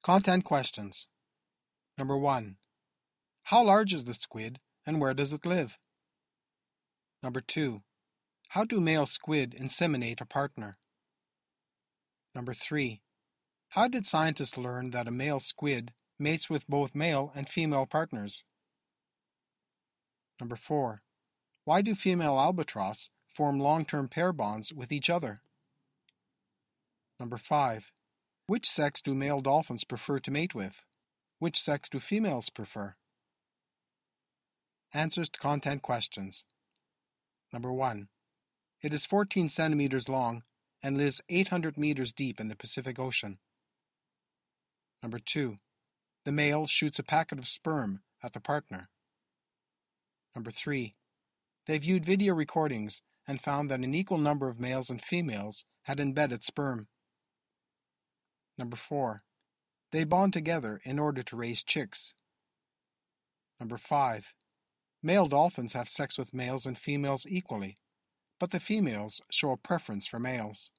Content questions. Number 1. How large is the squid and where does it live? Number 2. How do male squid inseminate a partner? Number 3. How did scientists learn that a male squid mates with both male and female partners? Number 4. Why do female albatross form long-term pair bonds with each other? Number 5. Which sex do male dolphins prefer to mate with? Which sex do females prefer? Answers to content questions. Number 1. It is 14 centimeters long and lives 800 meters deep in the Pacific Ocean. Number 2. The male shoots a packet of sperm at the partner. Number 3. They viewed video recordings and found that an equal number of males and females had embedded sperm. Number 4. They bond together in order to raise chicks. Number 5. Male dolphins have sex with males and females equally, but the females show a preference for males.